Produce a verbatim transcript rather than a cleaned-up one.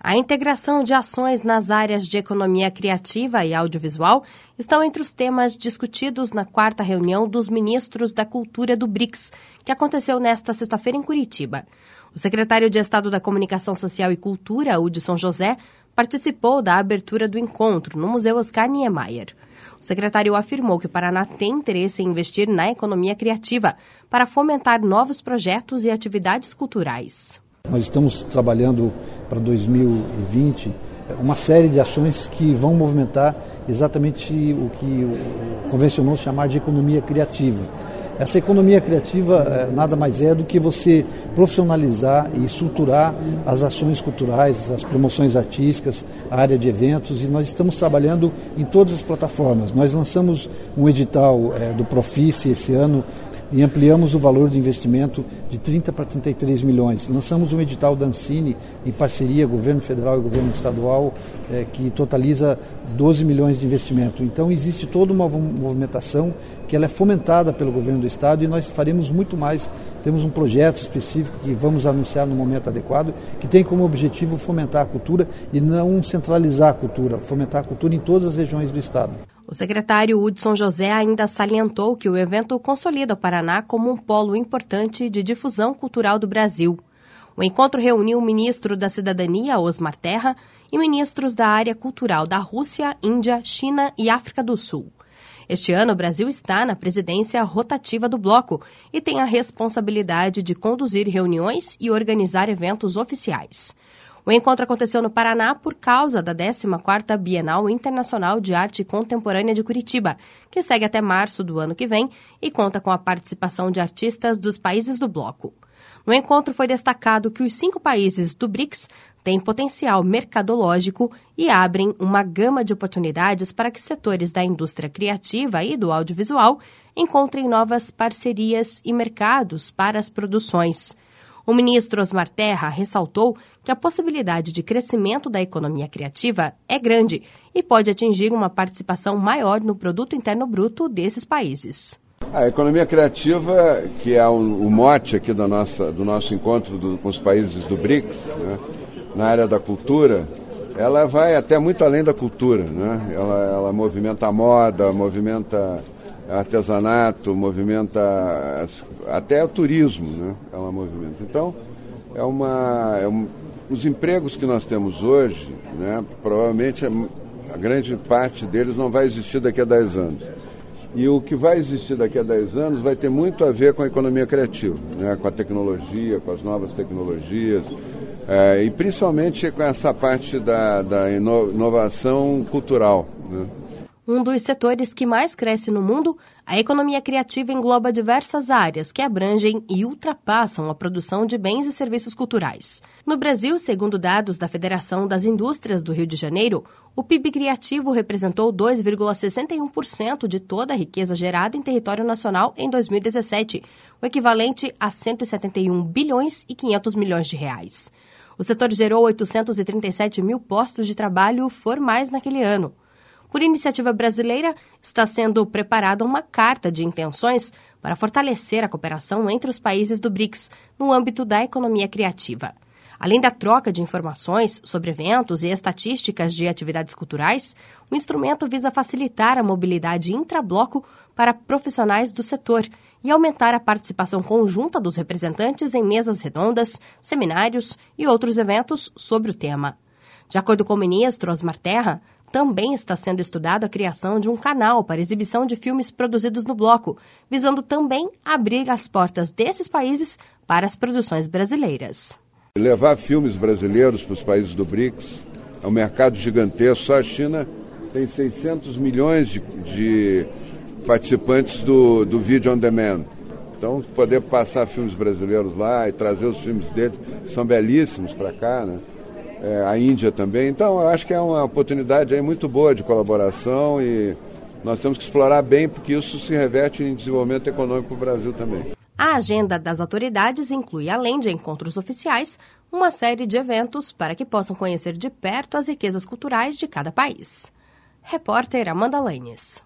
A integração de ações nas áreas de economia criativa e audiovisual estão entre os temas discutidos na quarta reunião dos ministros da Cultura do BRICS, que aconteceu nesta sexta-feira em Curitiba. O secretário de Estado da Comunicação Social e Cultura, Hudson José, participou da abertura do encontro no Museu Oscar Niemeyer. O secretário afirmou que o Paraná tem interesse em investir na economia criativa para fomentar novos projetos e atividades culturais. Nós estamos trabalhando para dois mil e vinte uma série de ações que vão movimentar exatamente o que convencionou se chamar de economia criativa. Essa economia criativa nada mais é do que você profissionalizar e estruturar as ações culturais, as promoções artísticas, a área de eventos, e nós estamos trabalhando em todas as plataformas. Nós lançamos um edital é, do Profice esse ano e ampliamos o valor de investimento de trinta para trinta e três milhões. Lançamos um edital da Ancine em parceria governo federal e governo estadual é, que totaliza doze milhões de investimento. Então existe toda uma movimentação que ela é fomentada pelo governo do estado e nós faremos muito mais. Temos um projeto específico que vamos anunciar no momento adequado, que tem como objetivo fomentar a cultura e não centralizar a cultura, fomentar a cultura em todas as regiões do estado. O secretário Hudson José ainda salientou que o evento consolida o Paraná como um polo importante de difusão cultural do Brasil. O encontro reuniu o ministro da Cidadania, Osmar Terra, e ministros da área cultural da Rússia, Índia, China e África do Sul. Este ano, o Brasil está na presidência rotativa do bloco e tem a responsabilidade de conduzir reuniões e organizar eventos oficiais. O encontro aconteceu no Paraná por causa da décima quarta Bienal Internacional de Arte Contemporânea de Curitiba, que segue até março do ano que vem e conta com a participação de artistas dos países do bloco. No encontro foi destacado que os cinco países do BRICS têm potencial mercadológico e abrem uma gama de oportunidades para que setores da indústria criativa e do audiovisual encontrem novas parcerias e mercados para as produções. O ministro Osmar Terra ressaltou que a possibilidade de crescimento da economia criativa é grande e pode atingir uma participação maior no produto interno bruto desses países. A economia criativa, que é o, o mote aqui da nossa, do nosso encontro do, com os países do BRICS, né, na área da cultura, ela vai até muito além da cultura, né? Ela, ela movimenta a moda, movimenta artesanato, movimenta até o turismo, né? Ela movimenta. Então, é uma, é um, os empregos que nós temos hoje, né, provavelmente a, a grande parte deles não vai existir daqui a dez anos. E o que vai existir daqui a dez anos vai ter muito a ver com a economia criativa, né, com a tecnologia, com as novas tecnologias, é, e principalmente com essa parte da, da inovação cultural, né? Um dos setores que mais cresce no mundo, a economia criativa engloba diversas áreas que abrangem e ultrapassam a produção de bens e serviços culturais. No Brasil, segundo dados da Federação das Indústrias do Rio de Janeiro, o P I B criativo representou dois vírgula sessenta e um por cento de toda a riqueza gerada em território nacional em dois mil e dezessete, o equivalente a cento e setenta e um bilhões e quinhentos milhões de reais. O setor gerou oitocentos e trinta e sete mil postos de trabalho formais naquele ano. Por iniciativa brasileira, está sendo preparada uma carta de intenções para fortalecer a cooperação entre os países do BRICS no âmbito da economia criativa. Além da troca de informações sobre eventos e estatísticas de atividades culturais, o instrumento visa facilitar a mobilidade intrabloco para profissionais do setor e aumentar a participação conjunta dos representantes em mesas redondas, seminários e outros eventos sobre o tema. De acordo com o ministro Osmar Terra, também está sendo estudada a criação de um canal para exibição de filmes produzidos no bloco, visando também abrir as portas desses países para as produções brasileiras. Levar filmes brasileiros para os países do BRICS é um mercado gigantesco. Só a China tem seiscentos milhões de, de participantes do, do vídeo on demand. Então, poder passar filmes brasileiros lá e trazer os filmes deles, são belíssimos para cá, né? É, a Índia também. Então, eu acho que é uma oportunidade aí muito boa de colaboração e nós temos que explorar bem, porque isso se reverte em desenvolvimento econômico para o Brasil também. A agenda das autoridades inclui, além de encontros oficiais, uma série de eventos para que possam conhecer de perto as riquezas culturais de cada país. Repórter Amanda Lanes.